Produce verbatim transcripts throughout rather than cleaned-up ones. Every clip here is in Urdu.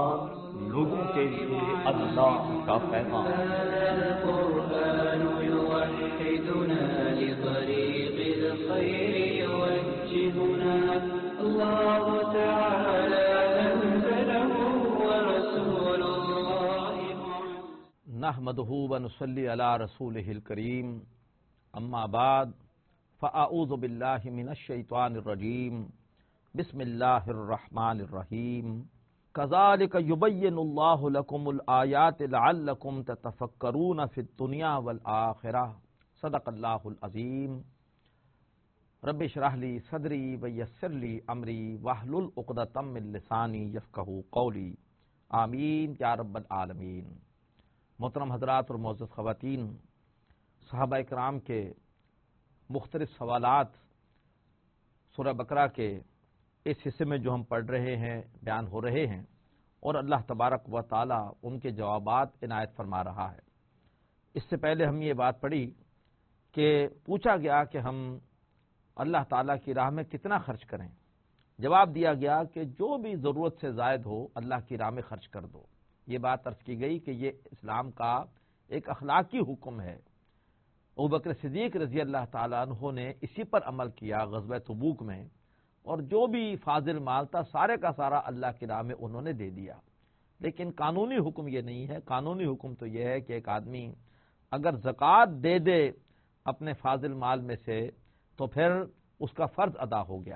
قرآن لوگوں کے لیے اللہ کا پیغام۔ القرآن يوحدنا لطريق الخير يوجهنا الله تعالى أنزله ورسول الله نحمده ونصلي على رسوله الكريم اما بعد فاعوذ بالله من الشيطان الرجيم بسم الله الرحمن الرحيم كذلك يبين الله لكم الآيات لعلكم تتفكرون في الدنيا والآخرة صدق الله العظيم رب اشرح لي صدري ويسر لي أمري واحلل عقدة من لساني يفقهوا قولي آمین یا رب العالمین۔ محترم حضرات اور معزز خواتین، صحابہ اکرام کے مختلف سوالات سورہ بقرہ کے اس حصے میں جو ہم پڑھ رہے ہیں، بیان ہو رہے ہیں، اور اللہ تبارک و تعالی ان کے جوابات عنایت فرما رہا ہے۔ اس سے پہلے ہم یہ بات پڑھی کہ پوچھا گیا کہ ہم اللہ تعالیٰ کی راہ میں کتنا خرچ کریں۔ جواب دیا گیا کہ جو بھی ضرورت سے زائد ہو اللہ کی راہ میں خرچ کر دو۔ یہ بات عرض کی گئی کہ یہ اسلام کا ایک اخلاقی حکم ہے۔ ابوبکر صدیق رضی اللہ تعالیٰ عنہ نے اسی پر عمل کیا غزوہ تبوک میں، اور جو بھی فاضل مال تھا سارے کا سارا اللہ کی راہ میں انہوں نے دے دیا۔ لیکن قانونی حکم یہ نہیں ہے۔ قانونی حکم تو یہ ہے کہ ایک آدمی اگر زکوٰۃ دے دے اپنے فاضل مال میں سے تو پھر اس کا فرض ادا ہو گیا۔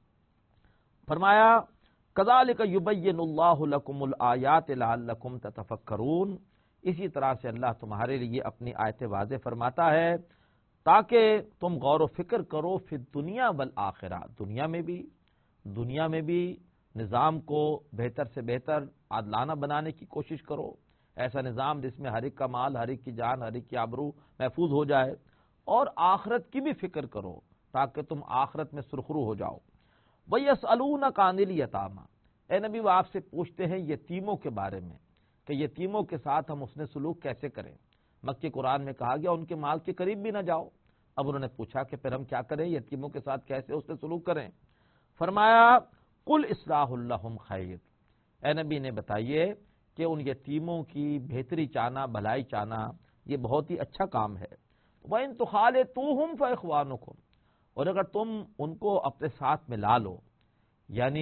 فرمایا کذالک یبین اللہ لکم الآیات لعلکم تتفکرون، اسی طرح سے اللہ تمہارے لیے اپنی آیت واضح فرماتا ہے تاکہ تم غور و فکر کرو فی الدنیا والآخرہ، دنیا میں بھی دنیا میں بھی نظام کو بہتر سے بہتر عادلانہ بنانے کی کوشش کرو، ایسا نظام جس میں ہر ایک کا مال، ہر ایک کی جان، ہر ایک کی آبرو محفوظ ہو جائے، اور آخرت کی بھی فکر کرو تاکہ تم آخرت میں سرخرو ہو جاؤ۔ وَيَسْأَلُونَكَ عَنِ الْيَتَامَى، اے نبی وہ آپ سے پوچھتے ہیں یتیموں کے بارے میں کہ یتیموں کے ساتھ ہم حسن سلوک کیسے کریں۔ مکی قرآن میں کہا گیا ان کے مال کے قریب بھی نہ جاؤ۔ اب انہوں نے پوچھا کہ پھر ہم کیا کریں، یتیموں کے ساتھ کیسے حسن سلوک کریں؟ فرمایا قُلْ إِصْلَاحٌ لَهُمْ خَيْرٌ، اے نبی نے بتائیے کہ ان یتیموں کی بہتری چاہنا، بھلائی چاہنا یہ بہت ہی اچھا کام ہے۔ وَإِن تُخَالِطُوهُمْ فَإِخْوَانُكُمْ، اور اگر تم ان کو اپنے ساتھ ملا لو، یعنی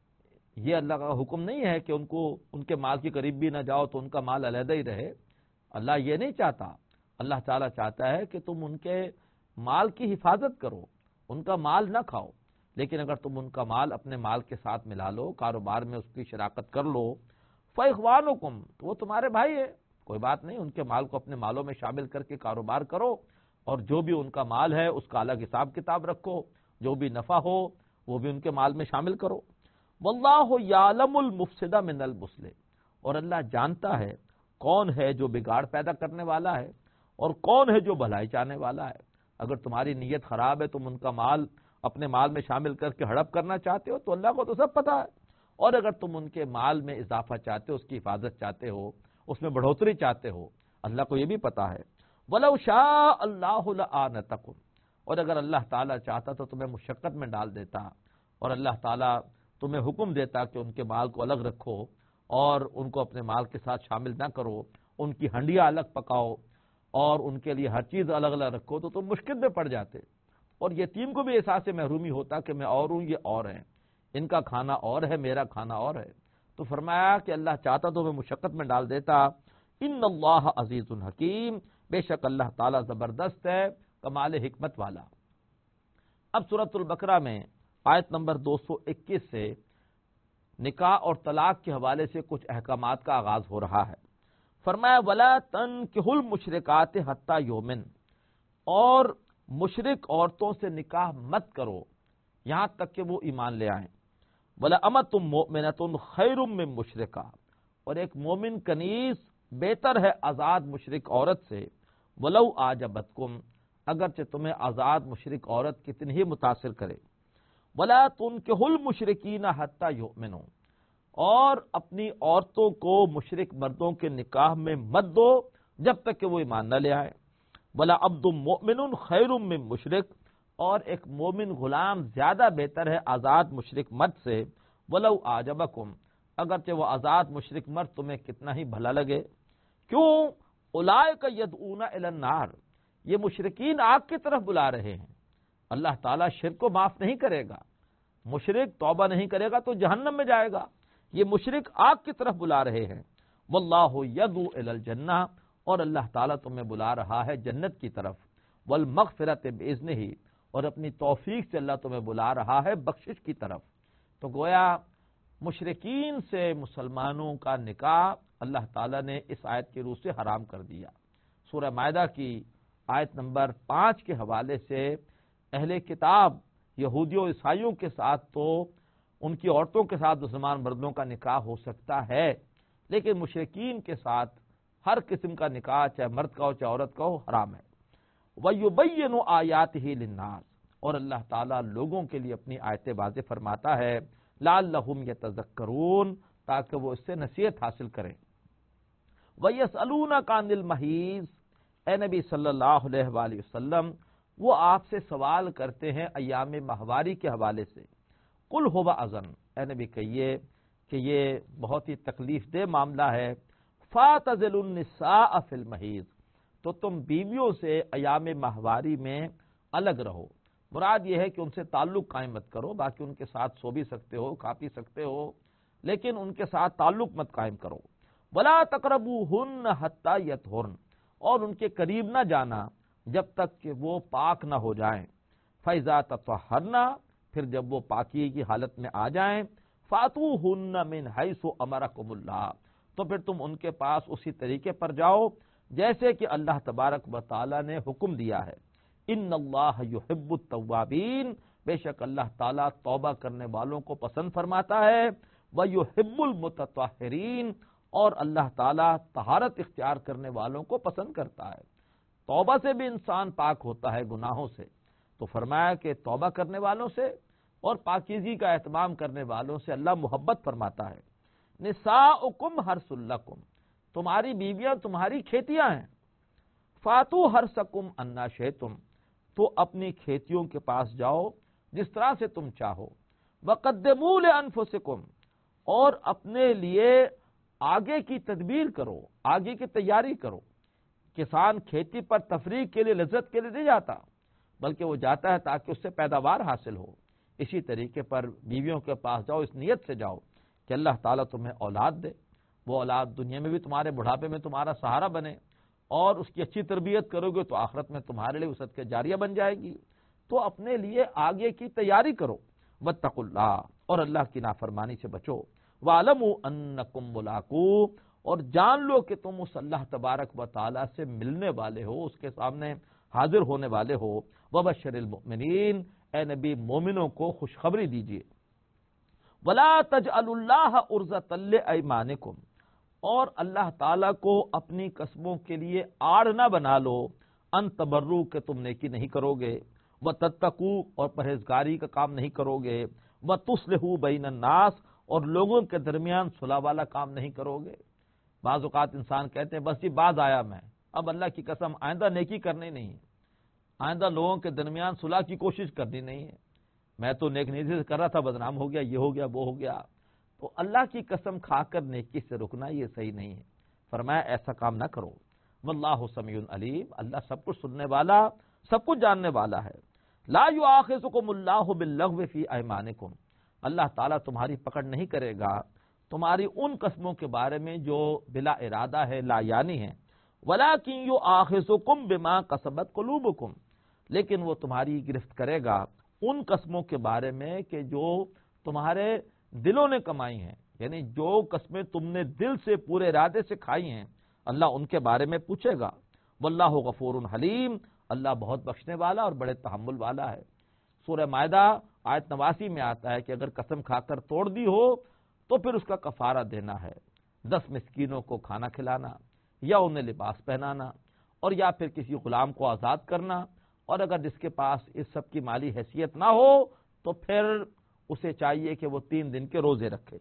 یہ اللہ کا حکم نہیں ہے کہ ان کو ان کے مال کے قریب بھی نہ جاؤ تو ان کا مال علیحدہ ہی رہے۔ اللہ یہ نہیں چاہتا، اللہ تعالیٰ چاہتا ہے کہ تم ان کے مال کی حفاظت کرو، ان کا مال نہ کھاؤ، لیکن اگر تم ان کا مال اپنے مال کے ساتھ ملا لو، کاروبار میں اس کی شراکت کر لو، فَإِخْوَانُكُمْ، تو وہ تمہارے بھائی ہے، کوئی بات نہیں، ان کے مال کو اپنے مالوں میں شامل کر کے کاروبار کرو، اور جو بھی ان کا مال ہے اس کا الگ حساب کتاب رکھو، جو بھی نفع ہو وہ بھی ان کے مال میں شامل کرو۔ واللہ یعلم المفسد من المصلح، اور اللہ جانتا ہے کون ہے جو بگاڑ پیدا کرنے والا ہے اور کون ہے جو بھلائی چاہنے والا ہے۔ اگر تمہاری نیت خراب ہے، تم ان کا مال اپنے مال میں شامل کر کے ہڑپ کرنا چاہتے ہو تو اللہ کو تو سب پتہ ہے، اور اگر تم ان کے مال میں اضافہ چاہتے ہو، اس کی حفاظت چاہتے ہو، اس میں بڑھوتری چاہتے ہو، اللہ کو یہ بھی پتہ ہے۔ وَلَوْ شَاءَ اللَّهُ لَأَعْنَتَكُمْ، اور اگر اللہ تعالیٰ چاہتا تو تمہیں مشقت میں ڈال دیتا، اور اللہ تعالیٰ تمہیں حکم دیتا کہ ان کے مال کو الگ رکھو اور ان کو اپنے مال کے ساتھ شامل نہ کرو، ان کی ہنڈیاں الگ پکاؤ اور ان کے لیے ہر چیز الگ الگ رکھو، تو تم مشکل میں پڑ جاتے، اور یتیم کو بھی احساس محرومی ہوتا کہ میں اور ہوں، یہ اور ہیں، ان کا کھانا اور ہے، میرا کھانا اور ہے۔ تو فرمایا کہ اللہ چاہتا تو میں مشقت میں ڈال دیتا۔ ان اللہ عزیز حکیم، بے شک اللہ تعالیٰ زبردست ہے، کمال حکمت والا۔ اب سورۃ البقرہ میں آیت نمبر دو سو اکیس سے نکاح اور طلاق کے حوالے سے کچھ احکامات کا آغاز ہو رہا ہے۔ فرمایا وَلَا تَنكِحُوا الْمُشْرِكَاتِ حَتَّى يُؤْمِنَ، اور مشرک عورتوں سے نکاح مت کرو یہاں تک کہ وہ ایمان لے آئیں۔ وَلَأَمَةٌ مُؤْمِنَةٌ خَيْرٌ مِّن مُشْرِكَةٍ، اور ایک مومن کنیز بہتر ہے آزاد مشرک عورت سے۔ وَلَوْ أَعْجَبَتْكُمْ، اگرچہ تمہیں آزاد مشرک عورت کتنی ہی متاثر کرے۔ وَلَا تُنكِحُوا الْمُشْرِكِينَ حَتَّى يُؤْمِنُوا، اور اپنی عورتوں کو مشرک مردوں کے نکاح میں مت دو جب تک کہ وہ ایمان نہ لے آئے۔ وَلَا عَبْدٌ مُؤْمِنٌ خَيْرٌ مِّن مُشْرِكٍ، اور ایک مومن غلام زیادہ بہتر ہے آزاد مشرک مرد سے۔ وَلَوْ أَعْجَبَكُمْ، اگرچہ وہ آزاد مشرک مرد تمہیں کتنا ہی بھلا لگے. کیوں؟ اولئک یدعون الی النار، یہ مشرکین آگ کی طرف بلا رہے ہیں. اللہ تعالیٰ شرک کو معاف نہیں کرے گا. مشرک توبہ نہیں کرے گا تو جہنم میں جائے گا. یہ مشرک آگ کی طرف بلا رہے ہیں. واللہ یدعو الی الجنہ، اور اللہ تعالیٰ تمہیں بلا رہا ہے جنت کی طرف. والمغفرۃ باذنہ، اور اپنی توفیق سے اللہ تمہیں بلا رہا ہے بخشش کی طرف. تو گویا مشرکین سے مسلمانوں کا نکاح اللہ تعالیٰ نے اس آیت کی روح سے حرام کر دیا. سورہ مائدہ کی آیت نمبر پانچ کے حوالے سے اہل کتاب یہودیوں عیسائیوں کے ساتھ تو ان کی عورتوں کے ساتھ مسلمان مردوں کا نکاح ہو سکتا ہے، لیکن مشرکین کے ساتھ ہر قسم کا نکاح چاہے مرد کا ہو چاہے عورت کا ہو حرام ہے. وَيُبَيِّنُ آیَاتِهِ لِلنَّاسِ، اور اللہ تعالیٰ لوگوں کے لیے اپنی آیتیں واضح فرماتا ہے لَعَلَّهُمْ يَتَذَكَّرُونَ، تاکہ وہ اس سے نصیحت حاصل کریں. وَيَسْأَلُونَكَ عَنِ الْمَحِيضِ، اے نبی صلی اللہ علیہ وآلہ وسلم وہ آپ سے سوال کرتے ہیں ایام ماہواری کے حوالے سے. قُلْ هُوَ أَذًى، اے نبی کہیے کہ یہ بہت ہی تکلیف دہ معاملہ ہے. فَاعْتَزِلُوا النِّسَاءَ فِي الْمَحِيضِ، تو تم بیویوں سے ایام ماہواری میں الگ رہو. مراد یہ ہے کہ ان سے تعلق قائم مت کرو، باقی ان کے ساتھ سو بھی سکتے ہو، کھا پی سکتے ہو، لیکن ان کے ساتھ تعلق مت قائم کرو. وَلَا تَقْرَبُوهُنَّ حَتَّى يَطْهُرْنَ، اور ان کے قریب نہ جانا جب تک کہ وہ پاک نہ ہو جائیں. فَإِذَا تَطَهَّرْنَ، پھر جب وہ پاکی کی حالت میں آ جائیں. فَأْتُوهُنَّ مِنْ حَيْثُ أَمَرَكُمُ اللَّهُ، تو پھر تم ان کے پاس اسی طریقے پر جاؤ جیسے کہ اللہ تبارک و تعالی نے حکم دیا ہے. ان اللہ یحب التوابین، بے شک اللہ تعالیٰ توبہ کرنے والوں کو پسند فرماتا ہے. ویحب المتطہرین، اور اللہ تعالیٰ طہارت اختیار کرنے والوں کو پسند کرتا ہے. توبہ سے بھی انسان پاک ہوتا ہے گناہوں سے، تو فرمایا کہ توبہ کرنے والوں سے اور پاکیزگی کا اہتمام کرنے والوں سے اللہ محبت فرماتا ہے. نساؤکم حرث لکم، تمہاری بیویاں تمہاری کھیتیاں ہیں. فاتو حرثکم انا شئتم، تو اپنی کھیتیوں کے پاس جاؤ جس طرح سے تم چاہو. وقدموا لانفسکم، اور اپنے لیے آگے کی تدبیر کرو، آگے کی تیاری کرو. کسان کھیتی پر تفریح کے لیے لذت کے لیے نہیں جاتا، بلکہ وہ جاتا ہے تاکہ اس سے پیداوار حاصل ہو. اسی طریقے پر بیویوں کے پاس جاؤ، اس نیت سے جاؤ کہ اللہ تعالیٰ تمہیں اولاد دے، وہ اولاد دنیا میں بھی تمہارے بڑھاپے میں تمہارا سہارا بنے، اور اس کی اچھی تربیت کرو گے تو آخرت میں تمہارے لیے وسعت کے جاریہ بن جائے گی. تو اپنے لیے آگے کی تیاری کرو. واتقوا اللہ، اور اللہ کی نافرمانی سے بچو. وَاعْلَمُوا أَنَّكُمْ مُلَاقُوهُ، اور جان لو کہ تم اس اللہ تبارک و تعالیٰ سے ملنے والے ہو، اس کے سامنے حاضر ہونے والے ہو. وَبَشِّرِ الْمُؤْمِنِينَ، اے نبی مومنوں کو خوشخبری دیجیے. وَلَا تَجْعَلُوا اللَّهَ عُرْضَةً لِأَيْمَانِكُمْ، اور اللہ تعالیٰ کو اپنی قسموں کے لیے آڑ نہ بنا لو. ان تبرو، کہ تم نیکی نہیں کرو گے. وَتَتَّقُوا، اور پرہیزگاری کا کام نہیں کرو گے. وَتُصْلِحُوا بَيْنَ النَّاسِ، اور لوگوں کے درمیان صلح والا کام نہیں کرو گے. بعض اوقات انسان کہتے ہیں بس یہ باز آیا میں، اب اللہ کی قسم آئندہ نیکی کرنی نہیں ہے، آئندہ لوگوں کے درمیان صلح کی کوشش کرنی نہیں ہے. میں تو نیک نیتی سے کر رہا تھا، بدنام ہو گیا، یہ ہو گیا وہ ہو گیا. تو اللہ کی قسم کھا کر نیکی سے رکنا یہ صحیح نہیں ہے. فرمایا ایسا کام نہ کرو. واللہ سمیع علیم، اللہ سب کچھ سننے والا، سب کچھ جاننے والا ہے. لا یؤاخذکم اللہ باللغو فی ایمانکم، اللہ تعالیٰ تمہاری پکڑ نہیں کرے گا تمہاری ان قسموں کے بارے میں جو بلا ارادہ ہے، لا یعنی ہے. ولکن یؤاخذکم بما کسبت قلوبکم، لیکن وہ تمہاری گرفت کرے گا ان قسموں کے بارے میں کہ جو تمہارے دلوں نے کمائی ہیں، یعنی جو قسمیں تم نے دل سے پورے ارادے سے کھائی ہیں، اللہ ان کے بارے میں پوچھے گا. واللہ غفور حلیم، اللہ بہت بخشنے والا اور بڑے تحمل والا ہے. سورہ مائدہ آیت نواسی میں آتا ہے کہ اگر قسم کھا کر توڑ دی ہو تو پھر اس کا کفارہ دینا ہے. دس مسکینوں کو کھانا کھلانا، یا انہیں لباس پہنانا، اور یا پھر کسی غلام کو آزاد کرنا. اور اگر جس کے پاس اس سب کی مالی حیثیت نہ ہو تو پھر اسے چاہیے کہ وہ تین دن کے روزے رکھے.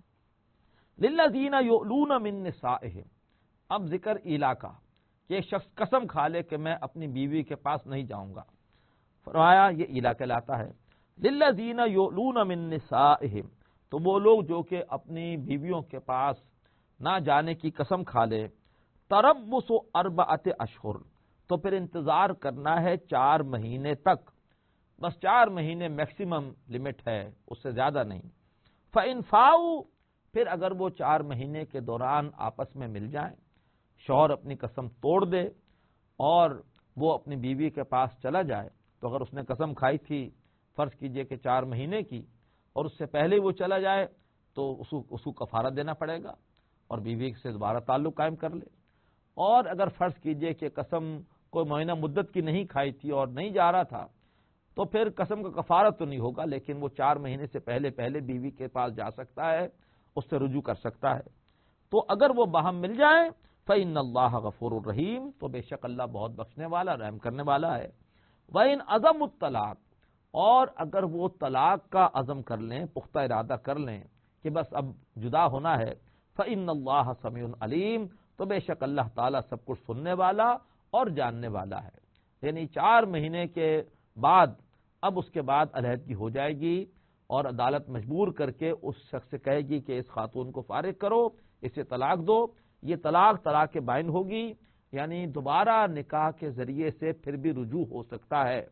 للذین یؤلون من نسائہم، اب ذکر ایلا کا کہ ایک شخص قسم کھا لے کہ میں اپنی بیوی کے پاس نہیں جاؤں گا. فرمایا یہ ایلا کہلاتا ہے. للذین یؤلون من نسائہم، تو وہ لوگ جو کہ اپنی بیویوں کے پاس نہ جانے کی قسم کھا لے، تربص اربعۃ اشہر، تو پھر انتظار کرنا ہے چار مہینے تک، بس چار مہینے میکسیمم لمٹ ہے، اس سے زیادہ نہیں۔ فإن فاؤ، پھر اگر وہ چار مہینے کے دوران آپس میں مل جائیں، شوہر اپنی قسم توڑ دے اور وہ اپنی بیوی کے پاس چلا جائے، تو اگر اس نے قسم کھائی تھی فرض کیجئے کہ چار مہینے کی، اور اس سے پہلے وہ چلا جائے تو اس کو کفارہ دینا پڑے گا اور بیوی سے دوبارہ تعلق قائم کر لے۔ اور اگر فرض کیجئے کہ قسم کوئی معینہ مدت کی نہیں کھائی تھی اور نہیں جا رہا تھا، تو پھر قسم کا کفارہ تو نہیں ہوگا، لیکن وہ چار مہینے سے پہلے پہلے بیوی کے پاس جا سکتا ہے، اس سے رجوع کر سکتا ہے۔ تو اگر وہ باہم مل جائیں فإن اللہ غفور الرحیم، تو بے شک اللہ بہت بخشنے والا رحم کرنے والا ہے۔ وإن عزموا الطلاق، اور اگر وہ طلاق کا عزم کر لیں، پختہ ارادہ کر لیں کہ بس اب جدا ہونا ہے، فإن اللہ سمیع علیم، تو بے شک اللہ تعالیٰ سب کچھ سننے والا اور جاننے والا ہے۔ یعنی چار مہینے کے بعد اب اس کے بعد علیحدگی ہو جائے گی اور عدالت مجبور کر کے اس شخص سے کہے گی کہ اس خاتون کو فارغ کرو، اسے طلاق دو، یہ طلاق طلاق بائن ہوگی، یعنی دوبارہ نکاح کے ذریعے سے پھر بھی رجوع ہو سکتا ہے۔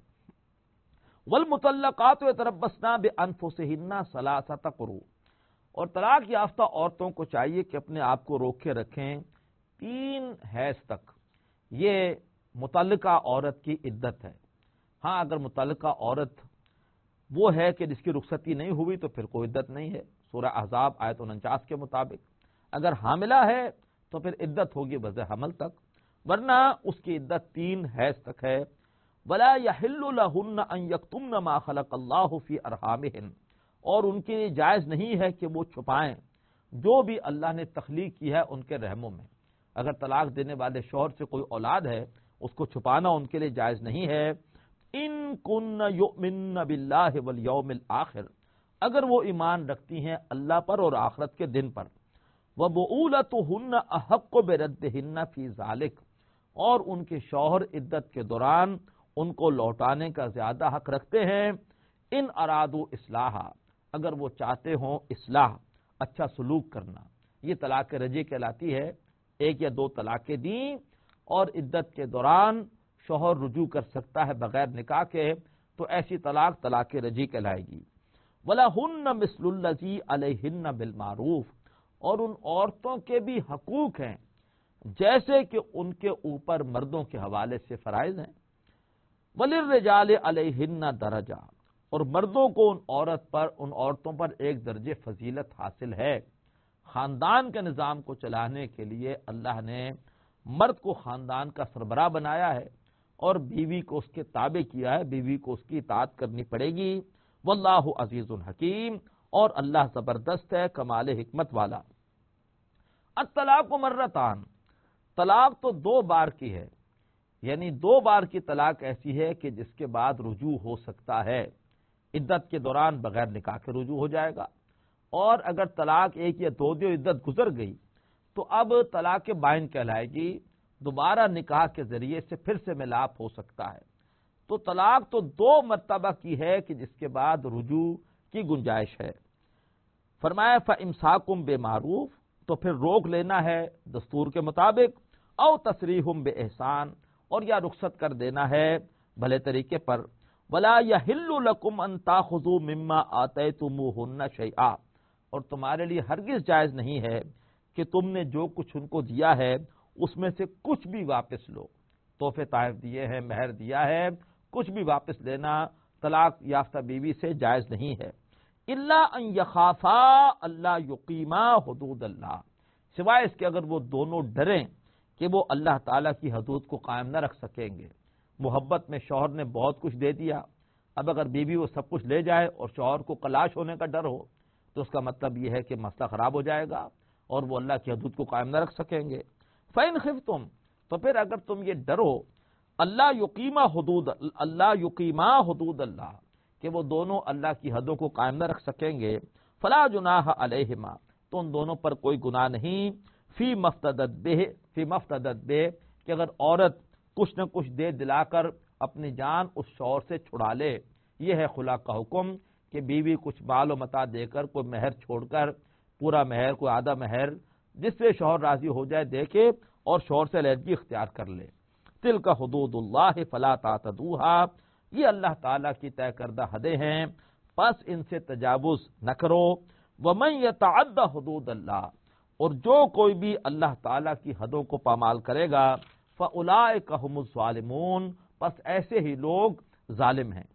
والمطلقات یتربصن بانفسہن ثلاثۃ قروء، اور طلاق یافتہ عورتوں کو چاہیے کہ اپنے آپ کو روک کے رکھیں تین حیض تک۔ یہ متعلقہ عورت کی عدت ہے۔ ہاں اگر متعلقہ عورت وہ ہے کہ جس کی رخصتی نہیں ہوئی تو پھر کوئی عدت نہیں ہے، سورہ احزاب آیت انچاس کے مطابق۔ اگر حاملہ ہے تو پھر عدت ہوگی وضع حمل تک، ورنہ اس کی عدت تین حیض تک ہے۔ ولا یحل لہن ان یکتمن ما خلق اللہ فی ارحامہن، اور ان کے لیے جائز نہیں ہے کہ وہ چھپائیں جو بھی اللہ نے تخلیق کی ہے ان کے رحموں میں۔ اگر طلاق دینے والے شوہر سے کوئی اولاد ہے، اس کو چھپانا ان کے لیے جائز نہیں ہے۔ ان کن یؤمن باللہ والیوم الآخر، اگر وہ ایمان رکھتی ہیں اللہ پر اور آخرت کے دن پر۔ وبعولتہن احق بردہن فی ذالک، اور ان کے شوہر عدت کے دوران ان کو لوٹانے کا زیادہ حق رکھتے ہیں۔ ان ارادو اصلاحا، اگر وہ چاہتے ہوں اصلاح، اچھا سلوک کرنا، یہ طلاق رجعی کہلاتی ہے۔ ایک یا دو طلاقیں دیں اور عدت کے دوران شوہر رجوع کر سکتا ہے بغیر نکاح کے، تو ایسی طلاق طلاق رجعی کہلائے گی۔ وَلَهُنَّ مِثْلُ الَّذِي عَلَيْهِنَّ بِالْمَعْرُوفِ، اور ان عورتوں کے بھی حقوق ہیں جیسے کہ ان کے اوپر مردوں کے حوالے سے فرائض ہیں۔ وَلِلرِّجَالِ عَلَيْهِنَّ دَرَجَةٌ، اور مردوں کو ان عورت پر ان عورتوں پر ایک درجے فضیلت حاصل ہے۔ خاندان کے نظام کو چلانے کے لیے اللہ نے مرد کو خاندان کا سربراہ بنایا ہے اور بیوی کو اس کے تابع کیا ہے، بیوی کو اس کی اطاعت کرنی پڑے گی۔ واللہ عزیز الحکیم، اور اللہ زبردست ہے، کمال حکمت والا۔ الطلاق مرتان، طلاق تو دو بار کی ہے، یعنی دو بار کی طلاق ایسی ہے کہ جس کے بعد رجوع ہو سکتا ہے، عدت کے دوران بغیر نکاح کے رجوع ہو جائے گا۔ اور اگر طلاق ایک یا دو دو عدت گزر گئی تو اب طلاق بائن کہلائے گی، دوبارہ نکاح کے ذریعے سے پھر سے ملاپ ہو سکتا ہے۔ تو طلاق تو دو مرتبہ کی ہے کہ جس کے بعد رجوع کی گنجائش ہے۔ فرمایا فَإِمْسَاكُمْ بِمَعْرُوفٍ، تو پھر روک لینا ہے دستور کے مطابق، او تسریحم بِإِحْسَان، اور یا رخصت کر دینا ہے بھلے طریقے پر۔ وَلَا يَحِلُّ لَكُمْ أَن تَأْخُذُوا مِمَّا آتَيْتُمُوهُنَّ شَيْئًا، اور تمہارے لیے ہرگز جائز نہیں ہے کہ تم نے جو کچھ ان کو دیا ہے اس میں سے کچھ بھی واپس لو۔ تحفے تحائف دیے ہیں، مہر دیا ہے، کچھ بھی واپس لینا طلاق یافتہ بیوی سے جائز نہیں ہے۔ الا ان یخافا اللہ یقیما حدود اللہ، سوائے اس کے اگر وہ دونوں ڈریں کہ وہ اللہ تعالیٰ کی حدود کو قائم نہ رکھ سکیں گے۔ محبت میں شوہر نے بہت کچھ دے دیا، اب اگر بیوی وہ سب کچھ لے جائے اور شوہر کو کلاش ہونے کا ڈر ہو تو اس کا مطلب یہ ہے کہ مسئلہ خراب ہو جائے گا اور وہ اللہ کی حدود کو قائم نہ رکھ سکیں گے۔ فَإِنْ خِفْتُمْ، تو پھر اگر تم یہ ڈرو اللہ یقیما حدود اللہ یقیما حدود اللہ، کہ وہ دونوں اللہ کی حدوں کو قائم نہ رکھ سکیں گے، فلا جناح علیہما، تو ان دونوں پر کوئی گناہ نہیں، فی مفتدت بہ فی مفتدت بہ، کہ اگر عورت کچھ نہ کچھ دے دلا کر اپنی جان اس شوہر سے چھڑا لے۔ یہ ہے خلا کا حکم کہ بیوی کچھ مال و متاع دے کر کوئی مہر چھوڑ کر پورا مہر کوئی آدھا مہر جس سے شوہر راضی ہو جائے دے کے اور شوہر سے علیحدگی اختیار کر لے. تلک حدود اللہ فلا تعتدوها، یہ اللہ تعالیٰ کی طے کردہ حدیں ہیں پس ان سے تجاوز نہ کرو. ومن یتعد حدود اللہ، اور جو کوئی بھی اللہ تعالیٰ کی حدوں کو پامال کرے گا فاولئک هم الظالمون، پس ایسے ہی لوگ ظالم ہیں.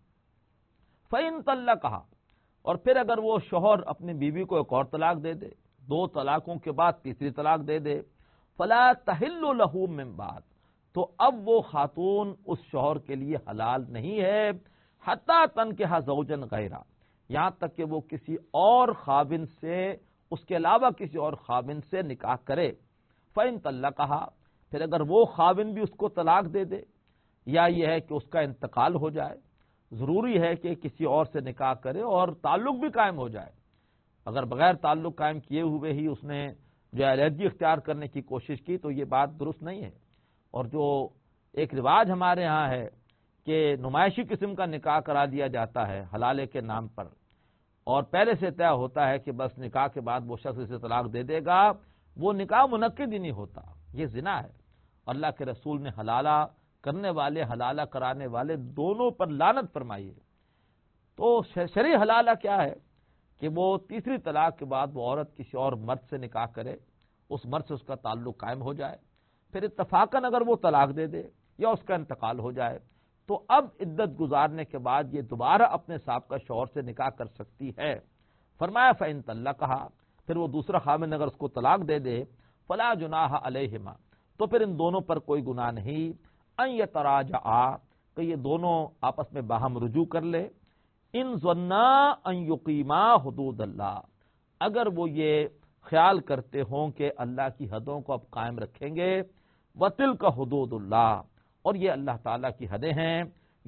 فإن طلقها، اور پھر اگر وہ شوہر اپنی بیوی کو ایک اور طلاق دے دے، دو طلاقوں کے بعد تیسری طلاق دے دے، فلا تحل له من بعد، تو اب وہ خاتون اس شوہر کے لیے حلال نہیں ہے حتی تنکح زوجا غیرہ، یہاں تک کہ وہ کسی اور خاوند سے، اس کے علاوہ کسی اور خاوند سے نکاح کرے. فإن طلقها، پھر اگر وہ خاوند بھی اس کو طلاق دے دے یا یہ ہے کہ اس کا انتقال ہو جائے، ضروری ہے کہ کسی اور سے نکاح کرے اور تعلق بھی قائم ہو جائے. اگر بغیر تعلق قائم کیے ہوئے ہی اس نے جو علیحدگی اختیار کرنے کی کوشش کی تو یہ بات درست نہیں ہے. اور جو ایک رواج ہمارے ہاں ہے کہ نمائشی قسم کا نکاح کرا دیا جاتا ہے حلالے کے نام پر، اور پہلے سے طے ہوتا ہے کہ بس نکاح کے بعد وہ شخص اسے طلاق دے دے گا، وہ نکاح منعقد ہی نہیں ہوتا، یہ زنا ہے. اللہ کے رسول نے حلالہ کرنے والے حلالہ کرانے والے دونوں پر لعنت فرمائی ہے. تو شرعی حلالہ کیا ہے کہ وہ تیسری طلاق کے بعد وہ عورت کسی اور مرد سے نکاح کرے، اس مرد سے اس کا تعلق قائم ہو جائے، پھر اتفاقاً اگر وہ طلاق دے دے یا اس کا انتقال ہو جائے تو اب عدت گزارنے کے بعد یہ دوبارہ اپنے سابقہ شوہر سے نکاح کر سکتی ہے. فرمایا فإن طلقها، پھر وہ دوسرا خاوند اگر اس کو طلاق دے دے فلا جناح علیہما، تو پھر ان دونوں پر کوئی گناہ نہیں، ان یتراجعا، کہ یہ دونوں آپس میں باہم رجوع کر لے، ان ظنا ان یقیما حدود اللہ، اگر وہ یہ خیال کرتے ہوں کہ اللہ کی حدوں کو اب قائم رکھیں گے. وتلک حدود اللہ، اور یہ اللہ تعالیٰ کی حدیں ہیں،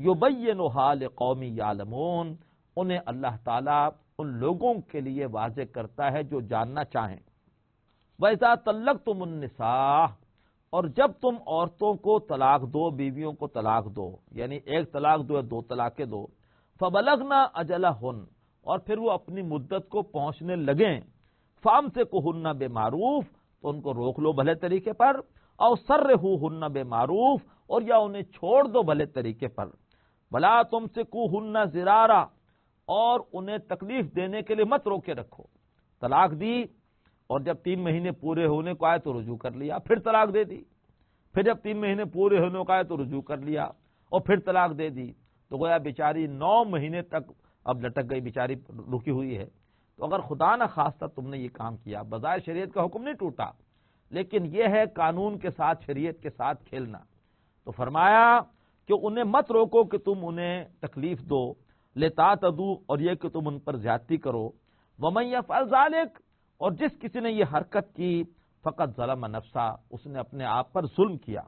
یبینھا لقوم یعلمون، انہیں اللہ تعالیٰ ان لوگوں کے لیے واضح کرتا ہے جو جاننا چاہیں. وَإِذَا طَلَّقْتُمُ النِّسَاءَ، اور جب تم عورتوں کو طلاق دو، بیویوں کو طلاق دو، یعنی ایک طلاق دو یا دو طلاقیں دو، فَبَلَغْنَا أَجَلَهُنَّ، اور پھر وہ اپنی مدت کو پہنچنے لگیں، فَأَمْسِكُوهُنَّ بِمَعْرُوفٍ، تو ان کو روک لو بھلے طریقے پر، او سرحوهن بمعروف، اور یا انہیں چھوڑ دو بھلے طریقے پر. ولا تمسکوهن ضرارا، اور انہیں تکلیف دینے کے لیے مت روکے رکھو. طلاق دی اور جب تین مہینے پورے ہونے کو آئے تو رجوع کر لیا، پھر طلاق دے دی، پھر جب تین مہینے پورے ہونے کو آئے تو رجوع کر لیا اور پھر طلاق دے دی، تو گویا بیچاری نو مہینے تک اب لٹک گئی، بیچاری رکی ہوئی ہے. تو اگر خدا نہ خواستہ تم نے یہ کام کیا، بظاہر شریعت کا حکم نہیں ٹوٹا، لیکن یہ ہے قانون کے ساتھ شریعت کے ساتھ کھیلنا. تو فرمایا کہ انہیں مت روکو کہ تم انہیں تکلیف دو، لتعتدوا، اور یہ کہ تم ان پر زیادتی کرو. ومن یفعل ذلک، اور جس کسی نے یہ حرکت کی، فقط ظلم نفسا، اس نے اپنے آپ پر ظلم کیا.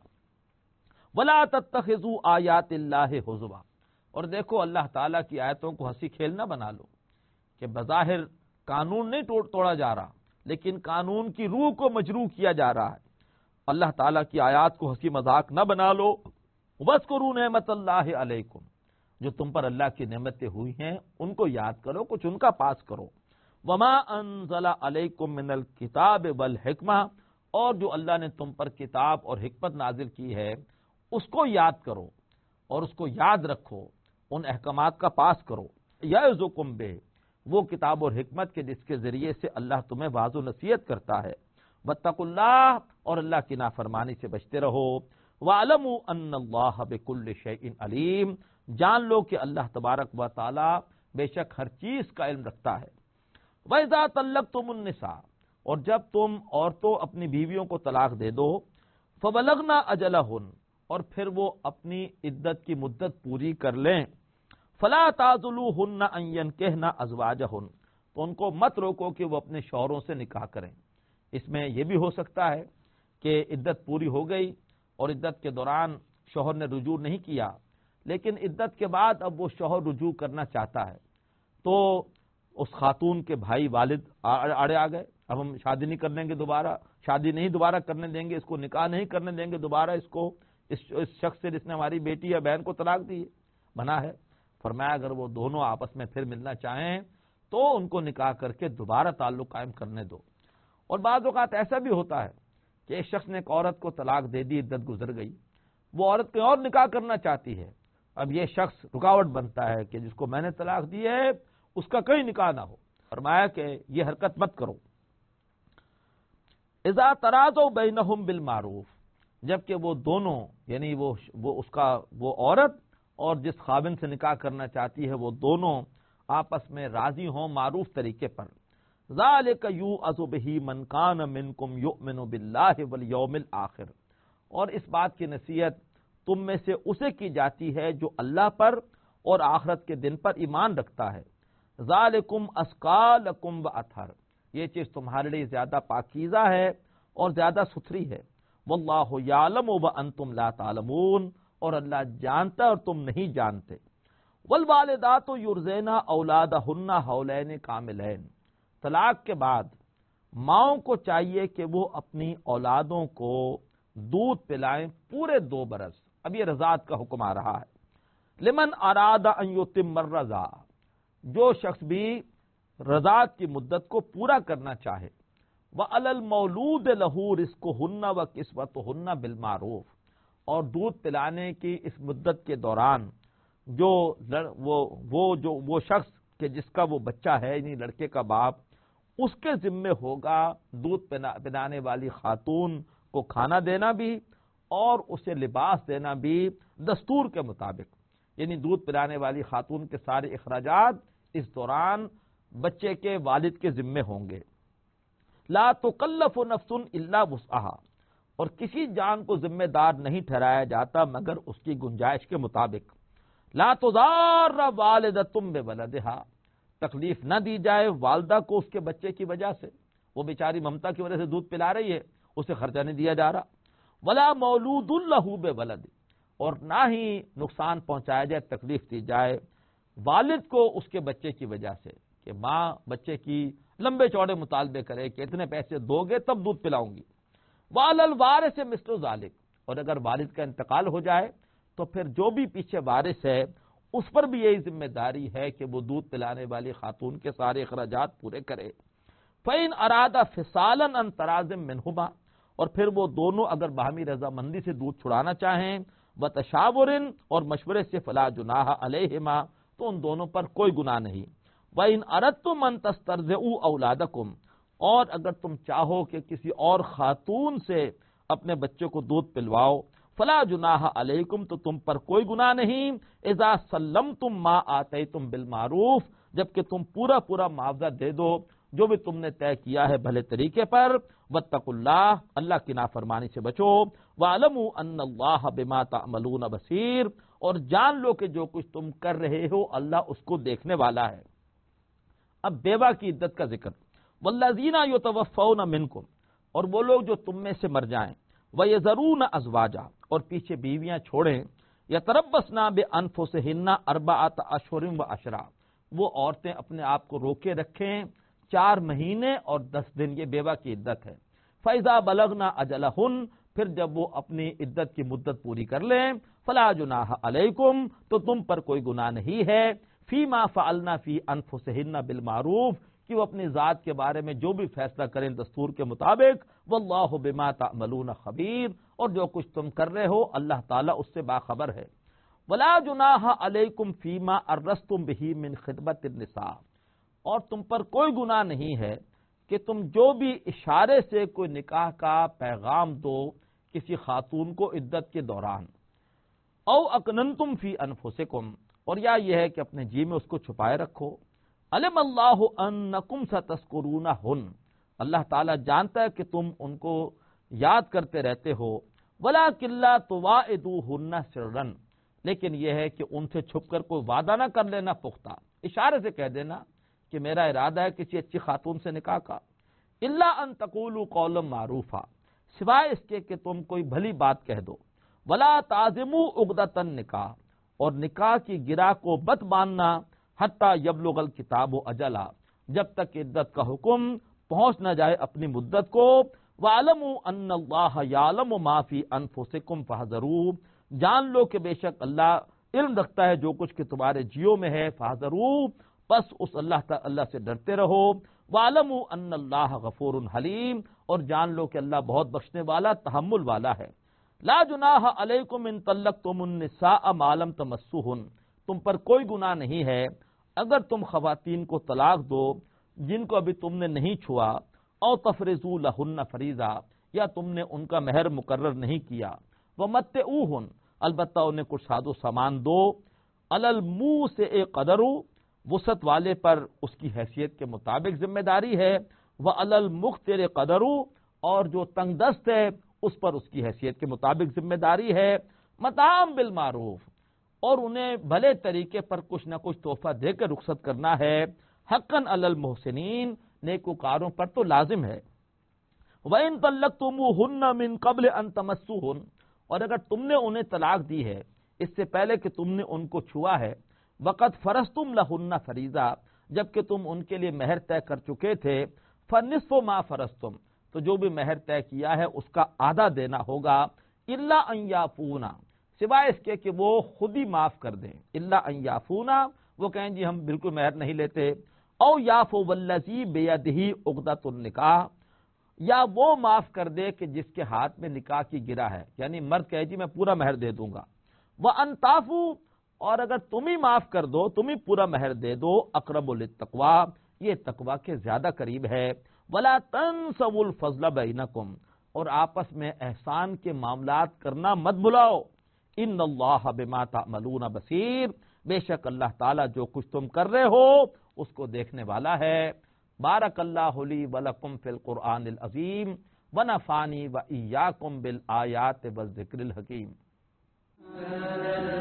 ولا تتخذوا آیات اللہ ہزوا، اور دیکھو اللہ تعالیٰ کی آیتوں کو ہنسی کھیل نہ بنا لو، کہ بظاہر قانون نہیں توڑا جا رہا لیکن قانون کی روح کو مجروح کیا جا رہا ہے. اللہ تعالیٰ کی آیات کو ہنسی مذاق نہ بنا لو. وَاذْكُرُوا نِعْمَتَ اللَّهِ عَلَيْكُمْ، جو تم پر اللہ کی نعمتیں ہوئی ہیں ان کو یاد کرو، کچھ ان کا پاس کرو. وَمَا أَنزَلَ عَلَيْكُمْ مِنَ الْكِتَابِ وَالْحِكْمَةِ، اور جو اللہ نے تم پر کتاب اور حکمت نازل کی ہے اس کو یاد کرو اور اس کو یاد رکھو، ان احکامات کا پاس کرو. یعظکم بہ، وہ کتاب اور حکمت کے جس کے ذریعے سے اللہ تمہیں واعظ و نصیحت کرتا ہے. واتقوا اللہ، اور اللہ کی نافرمانی سے بچتے رہو. وَاعْلَمُوا أَنَّ اللَّهَ بِكُلِّ شَيْءٍ عَلِيمٌ، جان لو کہ اللہ تبارک و تعالی بے شک ہر چیز کا علم رکھتا ہے. وَإِذَا طَلَّقْتُمُ النِّسَاءَ، اور جب تم عورتوں اپنی بیویوں کو طلاق دے دو، فَبَلَغْنَا أَجَلَهُنَّ، اور پھر وہ اپنی عدت کی مدت پوری کر لیں، فَلَا تَعْضُلُوهُنَّ أَن يَنكِحْنَ أَزْوَاجَهُنَّ، تو ان کو مت روکو کہ وہ اپنے شوہروں سے نکاح کریں. اس میں یہ بھی ہو سکتا ہے کہ عدت پوری ہو گئی اور عدت کے دوران شوہر نے رجوع نہیں کیا، لیکن عدت کے بعد اب وہ شوہر رجوع کرنا چاہتا ہے، تو اس خاتون کے بھائی والد آڑے آ گئے، اب ہم شادی نہیں کرنے گے، دوبارہ شادی نہیں دوبارہ کرنے دیں گے، اس کو نکاح نہیں کرنے دیں گے دوبارہ، اس کو اس, اس شخص سے جس نے ہماری بیٹی یا بہن کو طلاق دی بنا ہے. فرمایا اگر وہ دونوں آپس میں پھر ملنا چاہیں تو ان کو نکاح کر کے دوبارہ تعلق قائم کرنے دو۔ اور بعض اوقات ایسا بھی ہوتا ہے کہ ایک شخص نے ایک عورت کو طلاق دے دی، عدت گزر گئی، وہ عورت کوئی اور نکاح کرنا چاہتی ہے، اب یہ شخص رکاوٹ بنتا ہے کہ جس کو میں نے طلاق دی ہے اس کا کہیں نکاح نہ ہو۔ فرمایا کہ یہ حرکت مت کرو۔ اذا تراضوا بینہم بالمعروف، جبکہ وہ دونوں یعنی وہ وہ اس کا وہ عورت اور جس خاوند سے نکاح کرنا چاہتی ہے وہ دونوں آپس میں راضی ہوں معروف طریقے پر۔ ذالک یوعظ بہ من کان منکم یؤمن باللہ والیوم الآخر، اور اس بات کی نصیحت تم میں سے اسے کی جاتی ہے جو اللہ پر اور آخرت کے دن پر ایمان رکھتا ہے۔ ذالکم ازکی لکم واطہر، یہ چیز تمہارے لیے زیادہ پاکیزہ ہے اور زیادہ ستھری ہے۔ واللہ یعلم وانتم لا تعلمون، اور اللہ جانتا اور تم نہیں جانتے۔ والوالدات یرضعن اولادہن حولین کاملین، طلاق کے بعد ماؤں کو چاہیے کہ وہ اپنی اولادوں کو دودھ پلائیں پورے دو برس۔ اب یہ رضاعت کا حکم آ رہا ہے۔ لمن اراد ان یتم الرضاع، جو شخص بھی رضاعت کی مدت کو پورا کرنا چاہے۔ وعلی المولود لہ رزقہن وکسوتہن بالمعروف، اور دودھ پلانے کی اس مدت کے دوران جو وہ وہ جو وہ شخص کہ جس کا وہ بچہ ہے یعنی لڑکے کا باپ، اس کے ذمے ہوگا دودھ پلانے والی خاتون کو کھانا دینا بھی اور اسے لباس دینا بھی دستور کے مطابق، یعنی دودھ پلانے والی خاتون کے سارے اخراجات اس دوران بچے کے والد کے ذمے ہوں گے۔ لا تکلف نفس الا وسعها، اور کسی جان کو ذمہ دار نہیں ٹھہرایا جاتا مگر اس کی گنجائش کے مطابق۔ لا تضار والدۃ بولدہا، تکلیف نہ دی جائے والدہ کو اس کے بچے کی وجہ سے، وہ بیچاری ممتا کی وجہ سے دودھ پلا رہی ہے، اسے خرچہ نہیں دیا جا رہا۔ ولا مولود لہ بولد، اور نہ ہی نقصان پہنچایا جائے، تکلیف دی جائے والد کو اس کے بچے کی وجہ سے کہ ماں بچے کی لمبے چوڑے مطالبے کرے کہ اتنے پیسے دو گے تب دودھ پلاؤں گی۔ وعلی الوارث مثل ذلک، اور اگر والد کا انتقال ہو جائے تو پھر جو بھی پیچھے وارث ہے اس پر بھی یہی ذمہ داری ہے کہ وہ دودھ پلانے والی خاتون کے سارے اخراجات پورے کرے۔ فَإِنْ أَرَادَ فِصَالًا عَنْ تَرَاضٍ مِّنْهُمَا، اور پھر وہ دونوں اگر باہمی رضامندی سے دودھ چھڑانا چاہیں، وَتَشَاوُرٍ، اور مشورے سے، فَلَا جُنَاحَ عَلَيْهِمَا، تو ان دونوں پر کوئی گناہ نہیں۔ وَإِنْ أَرَدتُّمْ أَن تَسْتَرْضِعُوا أَوْلَادَكُمْ، اور اگر تم چاہو کہ کسی اور خاتون سے اپنے بچے کو دودھ پلواؤ، فلا جناح علیکم، تو تم پر کوئی گناہ نہیں، اذا سلمتم ما آتیتم بالمعروف، جبکہ تم پورا پورا معاوضہ دے دو جو بھی تم نے طے کیا ہے بھلے طریقے پر۔ واتقوا اللہ، اللہ کی نافرمانی سے بچو۔ واعلموا ان اللہ بما تعملون بصیر، اور جان لو کہ جو کچھ تم کر رہے ہو اللہ اس کو دیکھنے والا ہے۔ اب بیوہ کی عدت کا ذکر۔ والذین یتوفون منکم، اور وہ لوگ جو تم میں سے مر جائیں، وَيَذَرُونَ أَزْوَاجًا، اور پیچھے بیویاں چھوڑیں، يَتَرَبَّصْنَ بِأَنفُسِهِنَّ أَرْبَعَةَ أَشْهُرٍ وَعَشْرًا، وہ عورتیں اپنے آپ کو روکے رکھیں چار مہینے اور دس دن، یہ بیوہ کی عدت ہے۔ فَإِذَا بَلَغْنَ أَجَلَهُنَّ، پھر جب وہ اپنی عدت کی مدت پوری کر لیں، فَلَا جُنَاحَ عَلَيْكُمْ، تو تم پر کوئی گناہ نہیں ہے، فِيمَا فَعَلْنَا فِي أَنفُسِهِنَّ بِالْمَعْرُوف، کہ وہ اپنی ذات کے بارے میں جو بھی فیصلہ کریں دستور کے مطابق۔ واللہ بما تعملون خبیر، اور جو کچھ تم کر رہے ہو اللہ تعالیٰ اس سے باخبر ہے۔ ولا جناح علیکم فیما ارستم بہ من خطبۃ النساء، اور تم پر کوئی گناہ نہیں ہے کہ تم جو بھی اشارے سے کوئی نکاح کا پیغام دو کسی خاتون کو عدت کے دوران۔ او اکننتم فی انفسکم، اور یا یہ ہے کہ اپنے جی میں اس کو چھپائے رکھو۔ علم اللہ انکم ستذکرونہن، اللہ تعالیٰ جانتا ہے کہ تم ان کو یاد کرتے رہتے ہو۔ ولیکن لا تواعدوہن سرا، لیکن یہ ہے کہ ان سے چھپ کر کوئی وعدہ نہ کر لینا پختہ، اشارے سے کہہ دینا کہ میرا ارادہ ہے کسی اچھی خاتون سے نکاح کا۔ الا ان تقولوا قولا معروفا، سوائے اس کے کہ تم کوئی بھلی بات کہہ دو۔ ولا تعزموا عقدۃ النکاح، اور نکاح کی گرہ کو مت باندھنا، حتی یبلغ الکتاب اجلا، جب تک عدت کا حکم پہنچ نہ جائے اپنی مدت کو۔ وَاعْلَمُوا أَنَّ اللَّهَ يَعْلَمُ مَا فِي أَنفُسِكُمْ فَاحْذَرُوهُ، جان لو کہ بے شک اللہ علم رکھتا ہے جو کچھ کہ تمہارے جیو میں ہے، فاحذروا، پس اس اللہ تعالی اللہ سے ڈرتے رہو، وَاعْلَمُوا أَنَّ اللَّهَ غَفُورٌ حَلِيمٌ، اور جان لو کہ اللہ بہت بخشنے والا تحمل والا ہے۔ لا جناح علیکم ان طلقتم النساء ما لم تمسوہن، تم پر کوئی گناہ نہیں ہے اگر تم خواتین کو طلاق دو جن کو ابھی تم نے نہیں چھوا، او تفرضوا لہن فریضہ، یا تم نے ان کا مہر مقرر نہیں کیا، ومتعوہن، البتہ انہیں کچھ ساز و سامان دو، علی الموسع قدر، وسعت والے پر اس کی حیثیت کے مطابق ذمہ داری ہے، وعلی المقتر قدر، اور جو تنگ دست ہے اس پر اس کی حیثیت کے مطابق ذمہ داری ہے، متاعا بالمعروف، اور انہیں بھلے طریقے پر کچھ نہ کچھ تحفہ دے کر رخصت کرنا ہے، حقاً علی المحسنین، نیکوکاروں پر تو لازم ہے۔ وَإِن طَلَّقْتُمُوهُنَّ مِن قَبْلِ أَن تَمَسُّوهُنَّ، اور اگر تم نے انہیں طلاق دی ہے اس سے پہلے کہ تم نے ان کو چھوا ہے، وَقَدْ فَرَضْتُمْ لَهُنَّ فَرِيضَةً، جبکہ تم ان کے لیے مہر طے کر چکے تھے، فَنِصْفُ مَا فَرَضْتُمْ، تو جو بھی مہر طے کیا ہے اس کا آدھا دینا ہوگا، الا ان یعفون، سوائے اس کے کہ وہ خود ہی معاف کر دیں، الا ان یعفون، وہ کہیں جی ہم بالکل مہر نہیں لیتے، او یعفو والذی بیدہ عقدۃ النکاح، یا وہ معاف کر دے کہ جس کے ہاتھ میں نکاح کی گرہ ہے، یعنی مرد کہے جی میں پورا مہر دے دوں گا، وان تعفو، اور اگر تم ہی معاف کر دو، تم ہی پورا مہر دے دو، اقرب للتقوی، یہ تقوی کے زیادہ قریب ہے، ولا تنسوا الفضل بینکم، اور آپس میں احسان کے معاملات کرنا مت بھلاؤ، ان اللہ بما تعملون بصیر، بے شک اللہ تعالیٰ جو کچھ تم کر رہے ہو اس کو دیکھنے والا ہے۔ بارک اللہ لی ولکم فی القرآن العظیم ونفعنی وإیاکم بالآیات والذکر الحکیم۔